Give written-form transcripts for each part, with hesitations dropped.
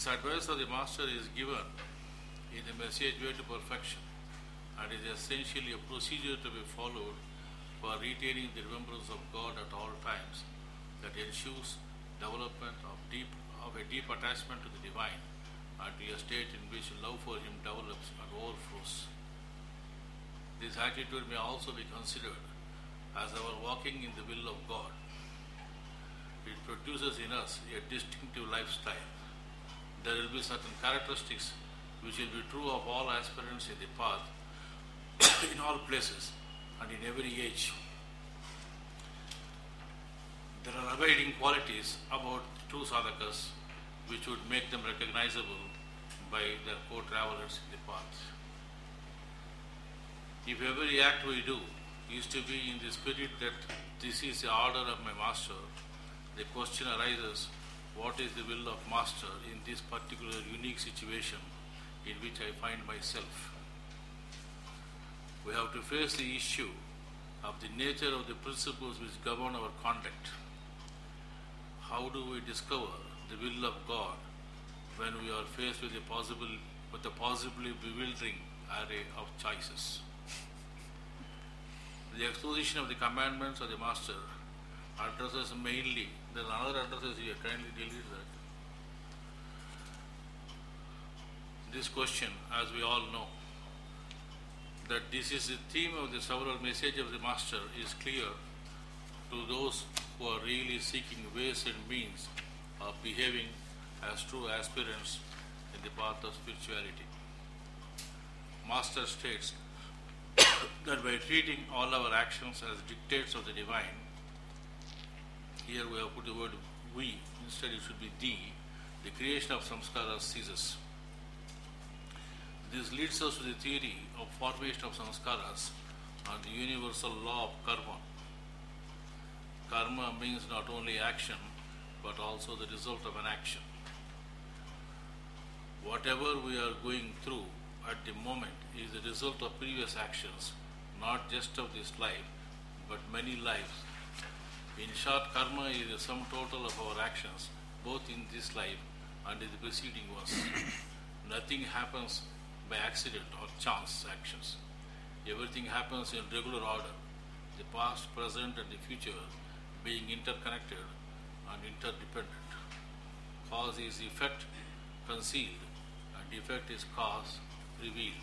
This advice of the Master is given in the message Way to Perfection and is essentially a procedure to be followed for retaining the remembrance of God at all times that ensures development of a deep attachment to the Divine and to a state in which love for Him develops and overflows. This attitude may also be considered as our walking in the will of God. It produces in us a distinctive lifestyle. There will be certain characteristics which will be true of all aspirants in the path, in all places and in every age. There are abiding qualities about true sadhakas which would make them recognizable by their co-travelers in the path. If every act we do is to be in the spirit that this is the order of my Master, the question arises, what is the will of Master in this particular unique situation in which I find myself? We have to face the issue of the nature of the principles which govern our conduct. How do we discover the will of God when we are faced with a possibly bewildering array of choices? The exposition of the commandments of the Master addresses mainly, there's another addresses here, kindly delete that. This question, as we all know, that this is the theme of the several message of the Master is clear to those who are really seeking ways and means of behaving as true aspirants in the path of spirituality. Master states that by treating all our actions as dictates of the Divine, here we have put the word we, instead it should be the creation of samskaras ceases. This leads us to the theory of formation of samskaras and the universal law of karma. Karma means not only action, but also the result of an action. Whatever we are going through at the moment is the result of previous actions, not just of this life, but many lives. In short, karma is the sum total of our actions, both in this life and in the preceding ones. Nothing happens by accident or chance actions. Everything happens in regular order, the past, present and the future being interconnected and interdependent. Cause is effect concealed and effect is cause revealed.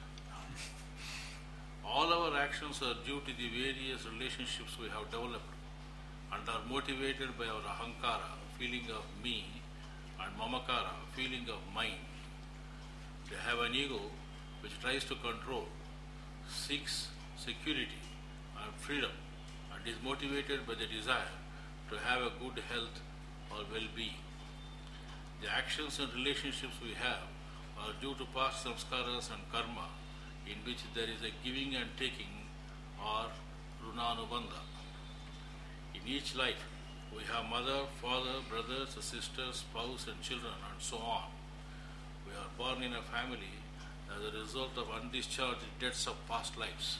All our actions are due to the various relationships we have developed and are motivated by our ahankara, feeling of me, and mamakara, feeling of mine. They have an ego which tries to control, seeks security and freedom, and is motivated by the desire to have a good health or well-being. The actions and relationships we have are due to past samskaras and karma, in which there is a giving and taking or runanubandha. In each life, we have mother, father, brothers, sisters, spouse and children and so on. We are born in a family as a result of undischarged debts of past lives.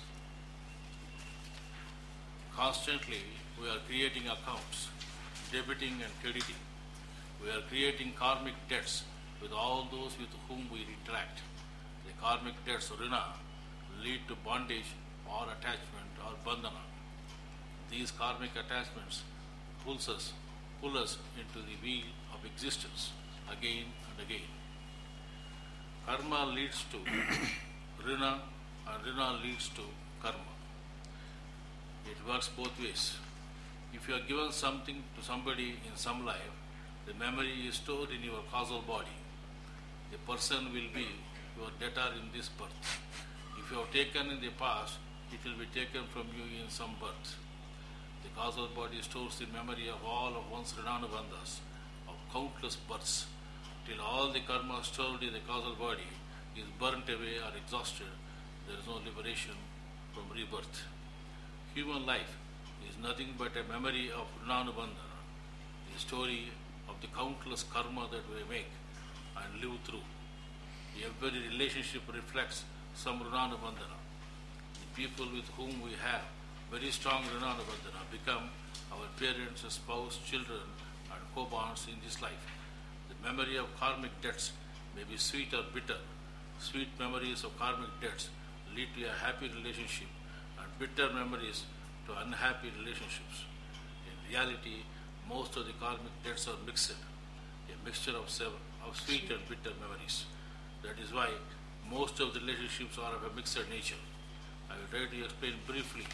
Constantly, we are creating accounts, debiting and crediting. We are creating karmic debts with all those with whom we interact. The karmic debts, rina, lead to bondage or attachment or bandhana. These karmic attachments pull us into the wheel of existence again and again. Karma leads to rina and rina leads to karma. It works both ways. If you are given something to somebody in some life, the memory is stored in your causal body. The person will be your debtor in this birth. If you have taken in the past, it will be taken from you in some birth. The causal body stores the memory of all of one's Rinanubandhas, of countless births, till all the karma stored in the causal body is burnt away or exhausted. There is no liberation from rebirth. Human life is nothing but a memory of Rinanubandha, the story of the countless karma that we make and live through. Every relationship reflects some Rinanubandhana. The people with whom we have very strong Rinanubandhana become our parents, spouse, children and co-bonds in this life. The The memory of karmic debts may be sweet or bitter. Sweet memories of karmic debts lead to a happy relationship, and bitter memories to unhappy relationships. In reality, most of the karmic debts are mixed, a mixture of sweet and bitter memories. That is why most of the relationships are of a mixed nature. I will try to explain briefly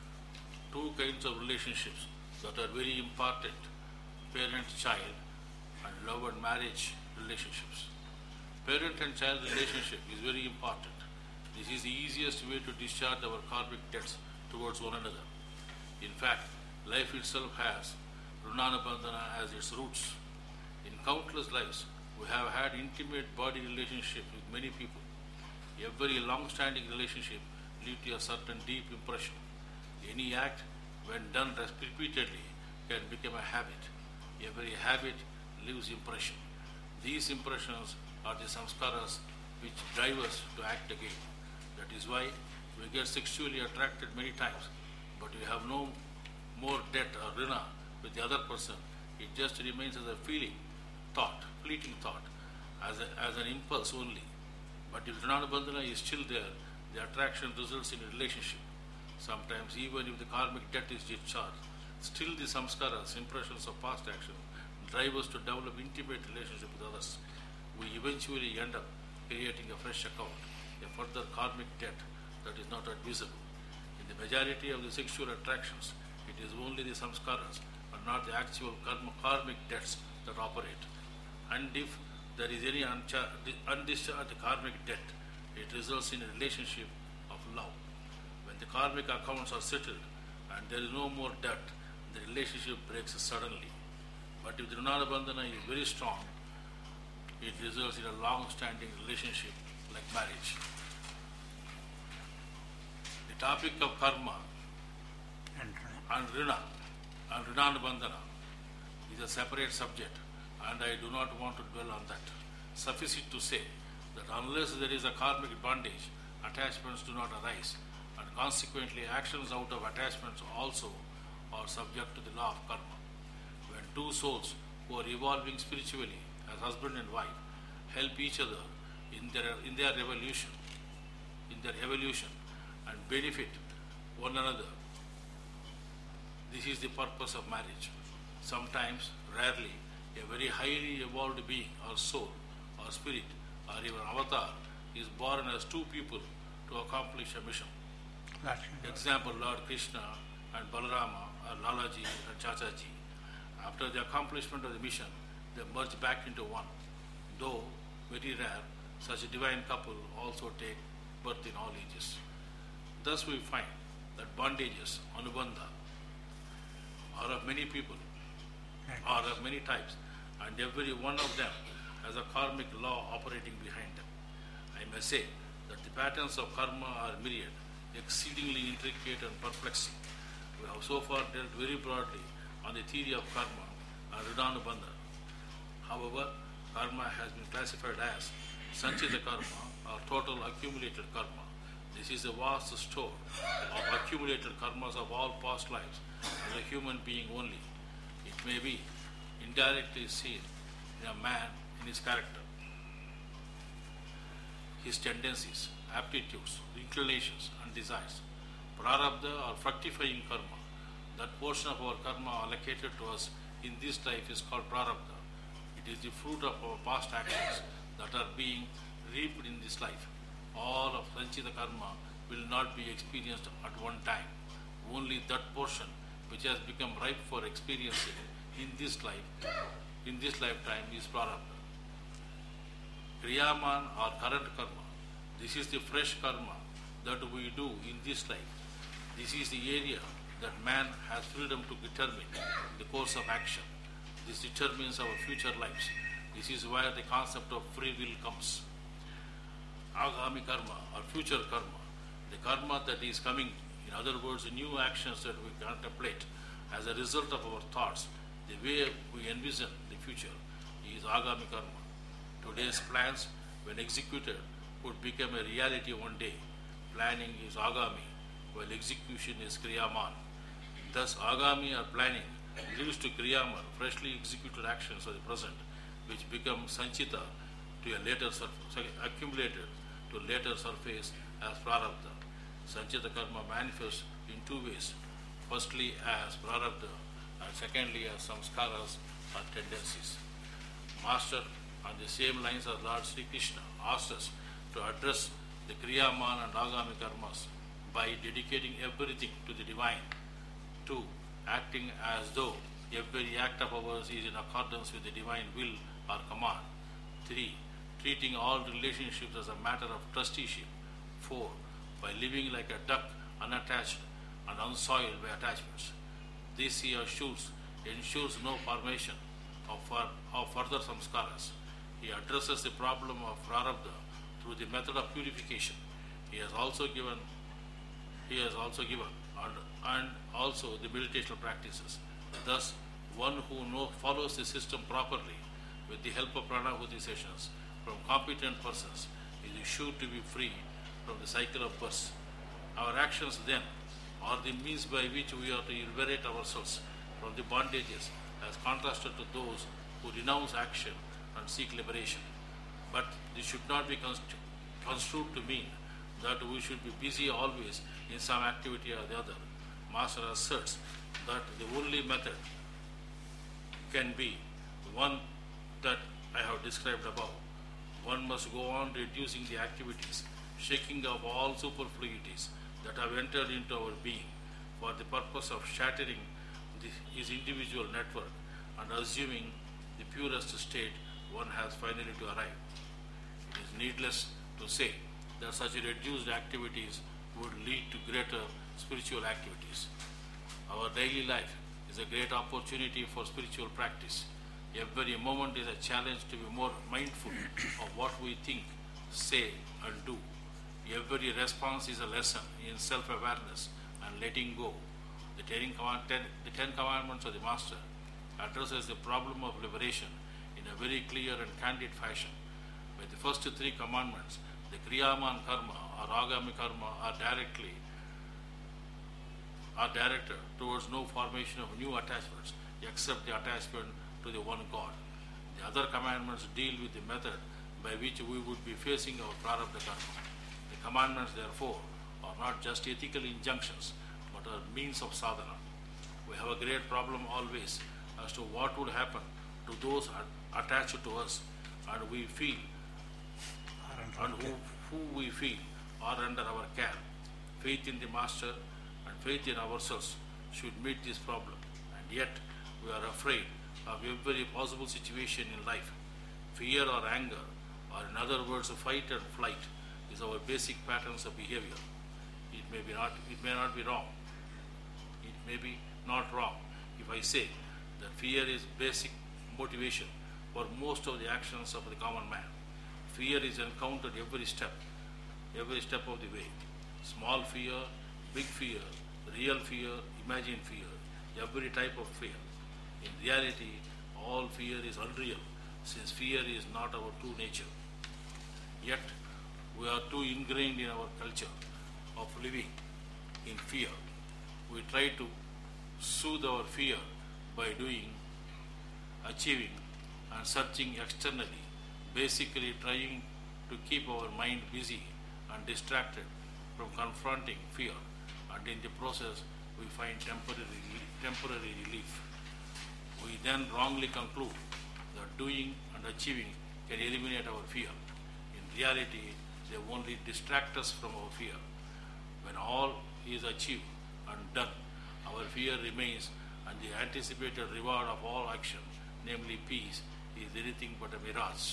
two kinds of relationships that are very important: parent-child and love and marriage relationships. Parent and child relationship is very important. This is the easiest way to discharge our karmic debts towards one another. In fact, life itself has Runanubandhana as its roots. In countless lives, we have had intimate body relationships with many people. Every long-standing relationship leads to a certain deep impression. Any act, when done repeatedly, can become a habit. Every habit leaves impression. These impressions are the samskaras which drive us to act again. That is why we get sexually attracted many times, but we have no more debt or rina with the other person. It just remains as a feeling, thought, fleeting thought, as an impulse only. But if Runanubandhana is still there, the attraction results in a relationship. Sometimes even if the karmic debt is discharged, still the samskaras, impressions of past action, drive us to develop intimate relationship with others. We eventually end up creating a fresh account, a further karmic debt that is not yet visible. In the majority of the sexual attractions, it is only the samskaras and not the actual karmic debts that operate. And if there is any undischarged karmic debt, it results in a relationship of love. When the karmic accounts are settled and there is no more debt, the relationship breaks suddenly. But if the Runanubandhana is very strong, it results in a long-standing relationship like marriage. The topic of karma and rina and Runanubandhana is a separate subject, and I do not want to dwell on that. Suffice it to say that unless there is a karmic bondage, attachments do not arise, and consequently actions out of attachments also are subject to the law of karma. When two souls who are evolving spiritually as husband and wife help each other in their evolution and benefit one another, this is the purpose of marriage. Sometimes, rarely, a very highly evolved being or soul or spirit or even avatar is born as two people to accomplish a mission. Example, Lord Krishna and Balarama or Lalaji and Chachaji. After the accomplishment of the mission, they merge back into one. Though very rare, such a divine couple also take birth in all ages. Thus we find that bondages, anubandha, are of many people, are of many types, and every one of them has a karmic law operating behind them. I may say that the patterns of karma are myriad, exceedingly intricate and perplexing. We have so far dealt very broadly on the theory of karma and Runanubandhana. However, karma has been classified as sanchita karma or total accumulated karma. This is a vast store of accumulated karmas of all past lives as a human being only. It may be indirectly seen in a man in his character, his tendencies, aptitudes, inclinations and desires. Prarabdha or fructifying karma, that portion of our karma allocated to us in this life is called prarabdha. It is the fruit of our past actions that are being reaped in this life. All of sanchita karma will not be experienced at one time. Only that portion which has become ripe for experiencing in this lifetime is prarabdha. Kriyaman or current karma, this is the fresh karma that we do in this life. This is the area that man has freedom to determine the course of action. This determines our future lives. This is where the concept of free will comes. Agami karma or future karma, the karma that is coming, in other words, the new actions that we contemplate as a result of our thoughts, the way we envision the future is agami karma. Today's plans, when executed, would become a reality one day. Planning is agami, while execution is kriyaman. Thus, agami or planning leads to kriyaman, freshly executed actions of the present. which become sanchita to a later accumulated to later surface as prarabdha. Sanchita karma manifests in two ways. Firstly as prarabdha and secondly as samskaras or tendencies. Master, on the same lines as Lord Sri Krishna, asked us to address the kriyaman and agami karmas by dedicating everything to the divine. 2. Acting as though every act of ours is in accordance with the divine will or command. 3. Treating all relationships as a matter of trusteeship. 4. By living like a duck, unattached and unsoiled by attachments. This he ensures no formation of further samskaras. He addresses the problem of prarabdha through the method of purification. He has also given and also the meditational practices. Thus, one who follows the system properly with the help of pranahuti sessions from competent persons is sure to be free from the cycle of births. Our actions then are the means by which we are to liberate ourselves from the bondages as contrasted to those who renounce action and seek liberation. But this should not be construed to mean that we should be busy always in some activity or the other. Master asserts that the only method can be the one that I have described above. One must go on reducing the activities, shaking off all superfluities that have entered into our being for the purpose of shattering his individual network and assuming the purest state one has finally to arrive. It is needless to say that such reduced activities would lead to greater spiritual activities. Our daily life is a great opportunity for spiritual practice. Every moment is a challenge to be more mindful of what we think, say and do. Every response is a lesson in self-awareness and letting go. The Ten Commandments of the Master addresses the problem of liberation in a very clear and candid fashion. With the first 3 commandments, the kriyaman karma or agami karma are directed towards no formation of new attachments except the attachment to the one God. The other commandments deal with the method by which we would be facing our prarabdha karma. The commandments, therefore, are not just ethical injunctions, but are means of sadhana. We have a great problem always as to what would happen to those attached to us and we feel and who we feel are under our care. Faith in the Master and faith in ourselves should meet this problem, and yet we are afraid of every possible situation in life. Fear or anger, or in other words, fight and flight, is our basic patterns of behavior. It may not be wrong. It may be not wrong if I say that fear is basic motivation for most of the actions of the common man. Fear is encountered every step of the way. Small fear, big fear, real fear, imagined fear, every type of fear. In reality, all fear is unreal, since fear is not our true nature. Yet, we are too ingrained in our culture of living in fear. We try to soothe our fear by doing, achieving, and searching externally, basically trying to keep our mind busy and distracted from confronting fear, and in the process we find temporary relief. We then wrongly conclude that doing and achieving can eliminate our fear. In reality, they only distract us from our fear. When all is achieved and done, our fear remains, and the anticipated reward of all action, namely peace, is anything but a mirage.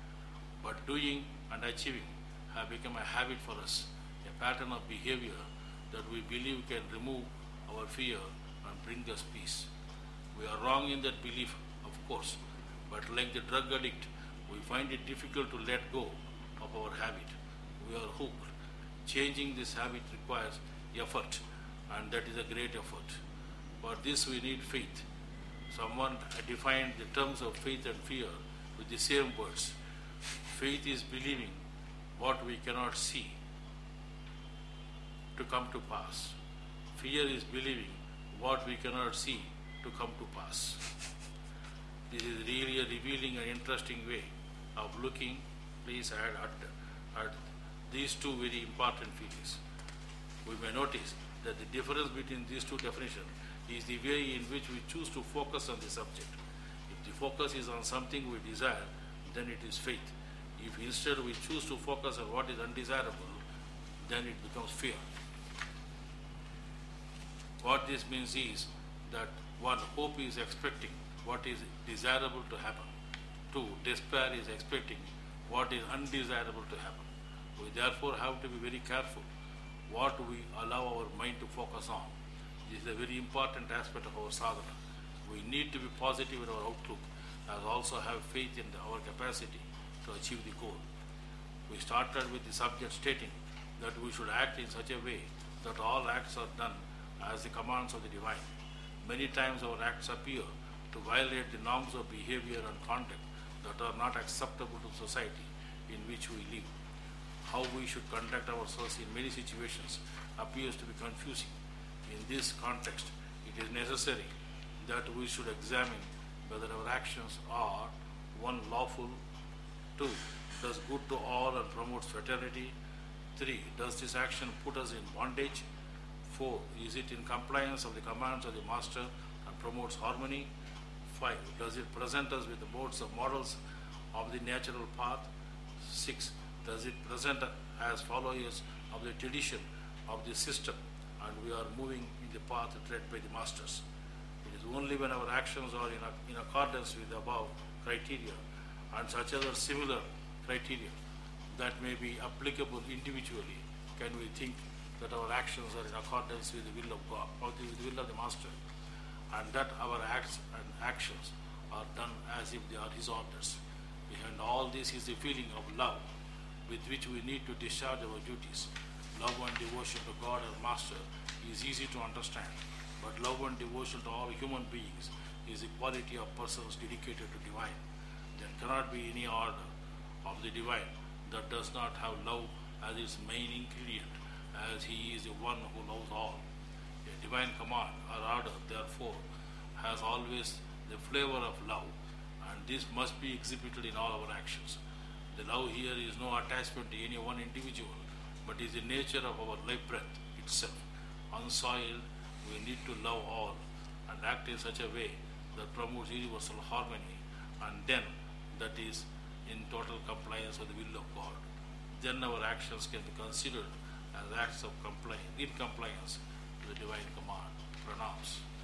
But doing and achieving have become a habit for us, a pattern of behavior that we believe can remove our fear and bring us peace. We are wrong in that belief, of course, but like the drug addict, we find it difficult to let go of our habit. We are hooked. Changing this habit requires effort, and that is a great effort. For this we need faith. Someone defined the terms of faith and fear with the same words. Faith is believing what we cannot see to come to pass. Fear is believing what we cannot see to come to pass. This is really a revealing and interesting way of looking, please add at these two very important feelings. We may notice that the difference between these two definitions is the way in which we choose to focus on the subject. If the focus is on something we desire, then it is faith. If instead we choose to focus on what is undesirable, then it becomes fear. What this means is that one, hope is expecting what is desirable to happen. Two, despair is expecting what is undesirable to happen. We therefore have to be very careful what we allow our mind to focus on. This is a very important aspect of our sadhana. We need to be positive in our outlook, as also have faith in our capacity to achieve the goal. We started with the subject stating that we should act in such a way that all acts are done as the commands of the divine. Many times our acts appear to violate the norms of behavior and conduct that are not acceptable to society in which we live. How we should conduct ourselves in many situations appears to be confusing. In this context, it is necessary that we should examine whether our actions are, one, lawful, two, does good to all and promotes fraternity, three, does this action put us in bondage, four, is it in compliance of the commands of the master and promotes harmony, five, does it present us with the modes of models of the natural path, six, does it present as followers of the tradition of the system and we are moving in the path tread by the masters. It is only when our actions are in accordance with the above criteria and such other similar criteria that may be applicable individually can we think that our actions are in accordance with the will of God, or with the will of the master, and that our acts and actions are done as if they are his orders. Behind all this is the feeling of love with which we need to discharge our duties. Love and devotion to God as master is easy to understand, but love and devotion to all human beings is the quality of persons dedicated to divine. There cannot be any order of the divine that does not have love as its main ingredient, as he is the one who loves all. A divine command or order, therefore, has always the flavor of love, and this must be exhibited in all our actions. The love here is no attachment to any one individual, but is the nature of our life breath itself. Unsoiled, we need to love all and act in such a way that promotes universal harmony, and then that is in total compliance with the will of God. Then our actions can be considered as acts of compliance, in compliance with the divine command. Pranams.